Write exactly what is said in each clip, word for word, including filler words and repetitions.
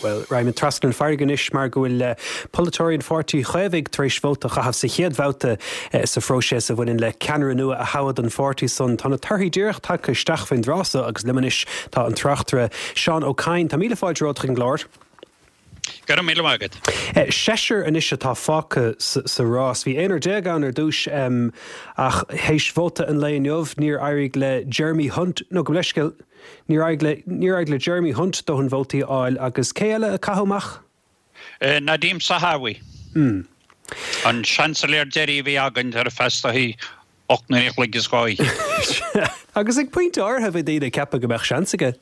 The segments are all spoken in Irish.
Well, Raymond Trascan Farganish mar gohfuil Polytorian forty chwefig treis vóta chahaf sa chéad vóta sa fróise sa bhain le ceanra nua a hawad an forty son tána tarthaí díreach tá isteach faoin drása agus limanis tá an trachtra Sean O'Kine tá míle fáid rótring glár. Gar a míle mágad. Seisir anisise tá fáca sa rás. Bhí éonar déag an ar dúis ach héis vóta an léon jobh níor airig le Jeremy Hunt nó go leisceil níor airig le Jeremy Hunt do an vótaí áil agus céile a cathomach? Nadim Sahawi. Mm. An Chancellor Jerry bhí agan ar a festaí ochnaíoch le giscáí. Agus ag pointe ortha bhí daoine ceapa go meach seansaige?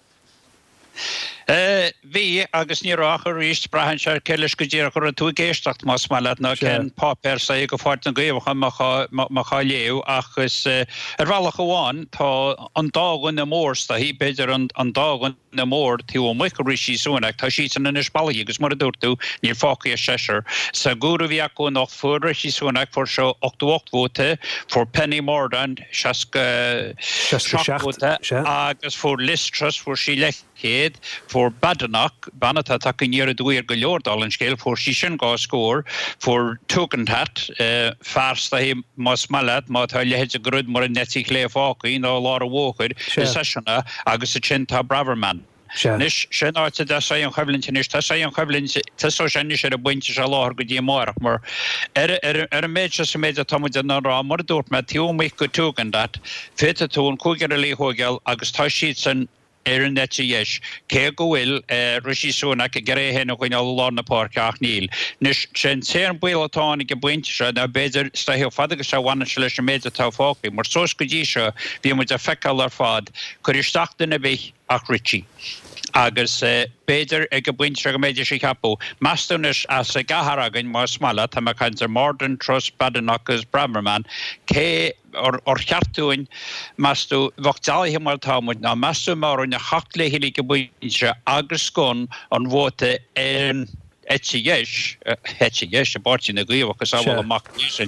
Bhí agus ní rácha ríist brahan se celis go ddíach chu an tú géisteach más meile ná cén pápéir sa go fáirt an gaomhacha má chá léú agus ar bhealach amháin tá an dágan na mór tá hí beidir an dágan na mór tú ó muic ríí súnach tá sí san inis bailí agus mar a dúirtú ní fácaí a seisir sa gúra bhí acu nach fuair sí súnach for seo ochtaocht vóta for Penny Mordaunt seaca agus for Listras for sí lechéad for Badenoch, Banata takeníar a dúir go leordal an scéil for sí sin gá scór for Tugendhat uh, fars hí más malad má tá lehéid a grúd mar an netí lé fácaí ná lá a bhóchaid i sesisiona agus a sin tá Braverman. Nis sin áte de sé an chablinn is tá sé an chablinn tá sin is ar a buinte se láthir go dtí marach mar ar ar an méid sa méid a tamid an rá mar dúirt me tíúmich go Tugendhat féta tún cúgar a líthógeal agus tá siad san ar an nete dhéis, cé go bhfuil ruisí súnach a gréthe héna chuin lá na páirceach níl. Nis sin sé an buil atánig go buinte se na beidir staithí fadagus se bhaine se leis an méid a tá fácaí, mar sós go dtí seo bhí muid a feiceáil ar fad chuir isteachta na bith ach rití. Agus beidir ag go buinte go méidir sé capú. Meastúnis as a gahar agan má smala tá me chuintear Morden, Trust, Badenoch agus Braverman cé or cheartúin meastú bhachtdálathe mar támuid ná meastú mar na hacht le hilí go buinte agus scón an bhóta an Etsi yes, etsi yes, a bartin na gaíomh agus ábhfuil amach níosin.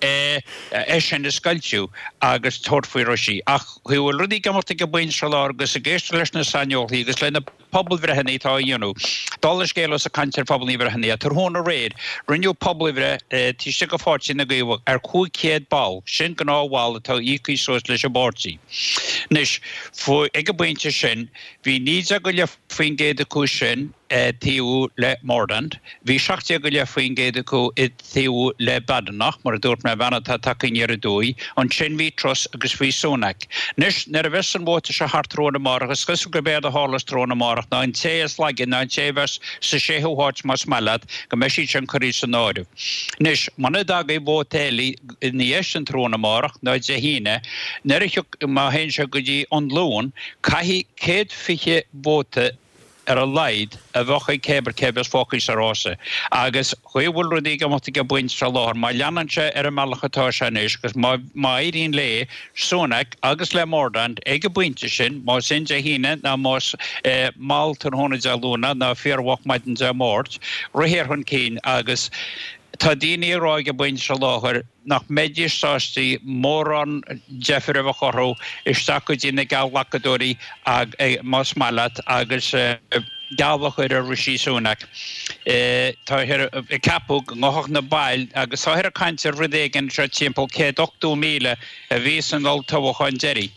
É sin is scailtiú agus tortfuí roisí. Ach chuúil rudí gamarta go buin se lá agus a géiste leis na saneoltaí agus lena pobl bhrehannaí tá dionú. Dálas géile a cantar pobl ní bhrehannaí a tar hóna réad rinneú pobl bhre tíiste go fáirtí na gaíomh ar cúig céad ball sin go áháil atá ícaí sós leis a bartí. Nis fu ag go buinte sin bhí níos a go le faoin géad a cú sin tíú le Mordaunt, hí seachtaí go le faoin géad acu i tíú le Badenoch mar a dúirt me bhena tá takeíar a dúi an sin bhí tros agus bhí súnach. Nis nar a bheits an bóta se hart tróna mar agus cos go béad a hálas tróna marach ná an téas leige ná an téhas sa séthúháit más mellad go me sí an chorí san áirimh. Nis mana dag é bótélaí ní éis an tróna marach ná de híine, nar má hen se go dtí an lún, caihí céad fiche bóta ar a leid a bhacha cébar cébas fócaí sa rása. Agus chuhfuil rudí go mata go buint sa láthir, má leananse ar a mellachatá sin is, gus má éiríonn le súnach agus le Mordaunt ag go buinte sin, má sin de híine ná más máil tar hóna de lúna ná fearhhacht maidin de mórt, ruhéir chun cín agus tá daoine ráig go buinte sa láthir nach méidir sáistí mór an Jeffrey a chorthú isteach go dtí na gáilhachadóirí ag más mallat agus gáilhachuir a ruisí súnach. Tá i capú ngothach na bail agus tá hir a caintear rudéigen se timppel cé ochtú míle a bhí an ol tohachain Jerry.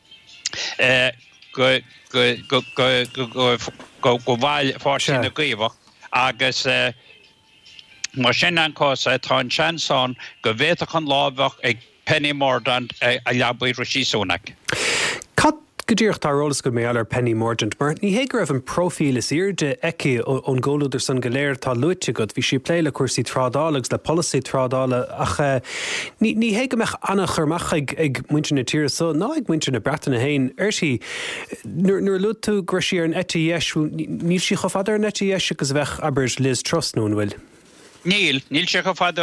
Go go bhail fásin na gaomhach agus mar sin an cosa tá an seansáin go bhéach an lábhach ag Penny Mordaunt a leabbaí ruisí súnach. Cad go dtíocht tá rólas go mé ar Penny Mordaunt, mar ní hé go raibh an profíl is irde eici ón ggóúidir san go léir tá luite go, bhí si pléile cuasaí trádála agus le policy trádála ach ní hé go meach anna churmach ag muinte na tíre so ná ag muinte na bretainna hain ar si nuair lut tú gur sí ar an E T S níl si chofadar an E T S agus bheith aber Liz Truss nún bhfuil. Níl, níl se go fad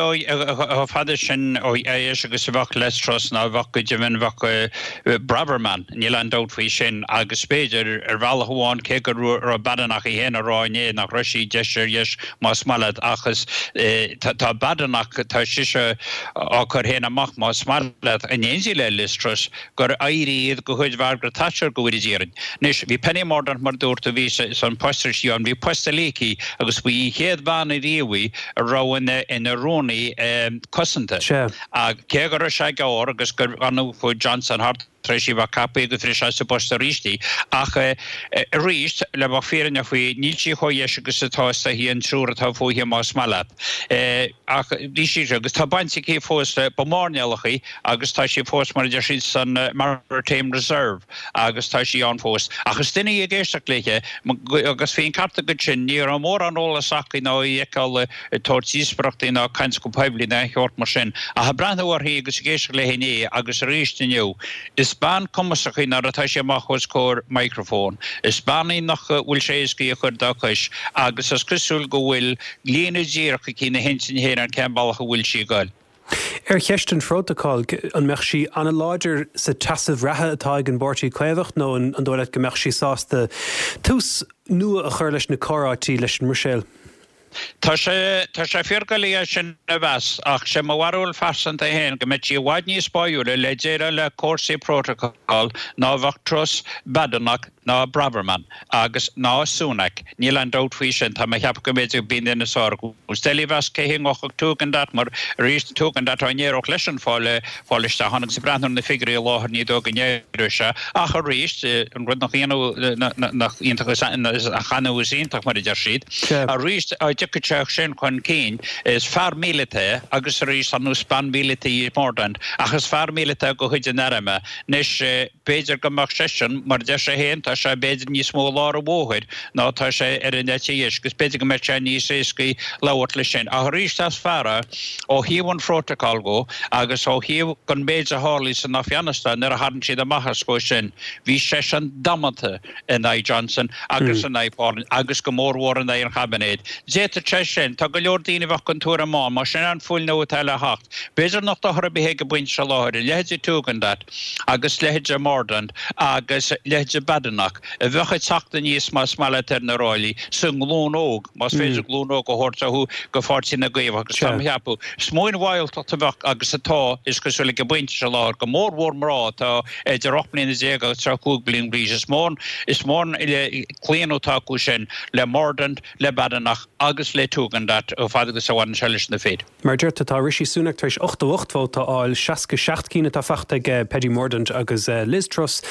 fada sin ó éis agus bhah lestros ná bhah go deimhin bhah Braverman, níl an dót faoi sin agus spéidir ar bhela hamháin cé gur ar badanach i héana ráiné nach roisí deisir dheis más malad achas tá badanach tá siise á chur héana amach más malad a néonsaí le listros gur éiríad go chuid bhar gur táir go bhfuil dírin. Nis bhí Penny Mordaunt mar dúirta bhí san poistir siúin bhí poistaléí agus bhí chéad banna riamhaí rowan in a Roni um, cosanta. Sure. A kegar se gaor agus gur anu fu Johnson Hart treisi va capi go fri se post risti. Ach uh, rist le va ferin a fui nilchi hoyesh agus tásta hi an trúra tá fu hi mas malap. Uh, ach disi agus tá bansi ke fós bomornealachi agus tá si fós mar de san uh, Maritime Reserve agus tá si an fós. Agus dinne i géisteach léche agus féin carta go sin ní an mór an óla saci ná i eáil tíspracht ná caiins go peibli na heort mar sin. A ha brandhar hí agus géisiach le héné agus rísteniu. Is ban commasach í nar atá sé machos cór microfón. Is bannaí nach bhfuil sé iscí a chur dachas agus as crisúil go bhfuil líana díach a cína hensin héan an ceambalach a bhfuil sí gáil. Er cheist an frotaáil an meach sí anna láidir sa tasamh rathe atá ag an bortí cuimhacht nó an dóile go meach sí sásta tús nua a chur leis na chorátí leis an Michelle. Tá sé tá sé fiorgalí sin a bheas ach sé mhaúil fasanta héin go mit bhhaid níos spáúla le déire le cósaí protocol ná bhachtros badanach ná Braverman agus ná Súnach níl an dót faoi sin tá cheap go méidir bíon ina sorgu. Steli bheas cé hingoch túgan dat mar ríist túgan dat an éoch leis an fáile fáiliste hannig sa brandar na figurí láthir ní do gnéire se ach a ríist an rud nach íanú nach ionintach a chanú ítach mar idir siad. A ríist Teach sin chun cín is fear mílite agus rís an span mílite í Mordaunt agus fear mílite go chuide nerime nes béidir gomach sesin mar de sé héin tá sé béidir níos mó lá a bóhaid ná tá sé ar an éis gus béidir go me sé níos éiscí lehairt le sin. A rís as fearra ó híomhan protocol go agus ó híomh gon béidir hálí san Afghanistan ar a hadan siad amachchas go sin. Bhí sé an damata in A. Johnson agus an Aipáin agus go mórhór an ar chabanéid. Te sin tá go leor daoine bhah contúra má mar sin an fúil nó teile hacht. Béidir nach dothra behé go buint se láthir lehéidir túgan dat agus lehéidir Mordaunt agus lehéidir badanach a bhecha teachta níos más malatar na ráilí san glún óg más féidir glún óg go hortaú go fáirtí na gaomh agus sam heapú. Smóin bhil tá bheh agus atá is go sulla go buint se láthir go mór mór mrá tá idir rochnaí na déag agus trúg blin brís is mór is mór cléanútáú sin le Mordaunt le badanach agus le túgan dat ó fad agus sahain selis na féid. Mar dúirta tá Rishi Sunak tar éis ocht a ocht fóta áil seaca seacht cína tá fachta ag Penny Mordaunt agus Liz Truss.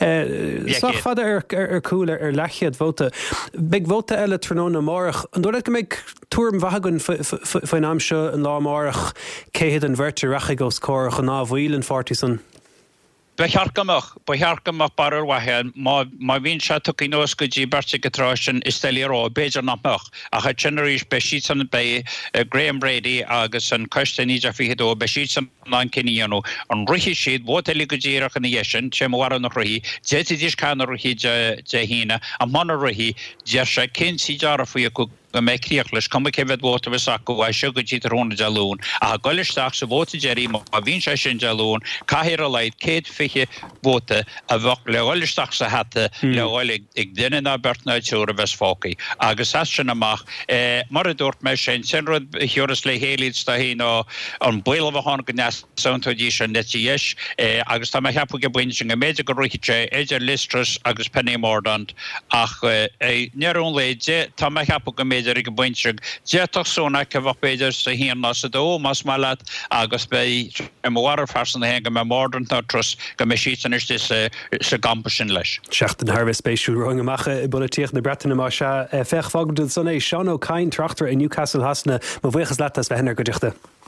Sa fada ar ar cúla ar lechiad bhóta. Big bhóta eile tróna márach an dúir go méid túm bhagann faoin amseo an lá márach céhéad an bhirte racha go scóir chu ná bhhuilen fortí san. Beharkamach, beharkamach barar wahan, ma ma vín se tuki nos go dí berti getráshin is steli rá béidir nachmach. A cha generis besítsan bei uh, Graham Brady agus an Kirsten Ija fihidó besítsan an Keniano an ruhi siad bóteli go dírach an yeshin, sem war an ruhi, jeti dis can ruhi je hína, a man ruhi, je se kin si jara fuya go go mé críochlis cum céfed bóta bh sacu a siúga tí róna deún a goisteach sa bóta Jerry a bhín sé sin deún caiir a leid céad fiche bóta a bhah le goisteach sa hata le bháil ag duine na bertna teúra bheits fócaí agus as sin amach mar a dúirt me sin sin rud thuras le héliad sta hí ná an buil bhán go neas saontadí sin netíis agus tá me cheapú go buin sin go méidir go ruiche éidir Liz Truss agus Penny Mordaunt ach nearún léide tá me cheapú go méidir ag buintseach déach sona go bh beidir sa híon ná sa dó mas malad agus bei mhar farsan hen go me Mordaunt ná Truss go me sítan is sa gampa sin leis. Seach an Harbh spéisiú roing amachcha i bulatíoch na Bretain má se fech fágad san é Seán O'Kane trachtar in Newcastle hasna má bhuichas letas bheitnar go diachta.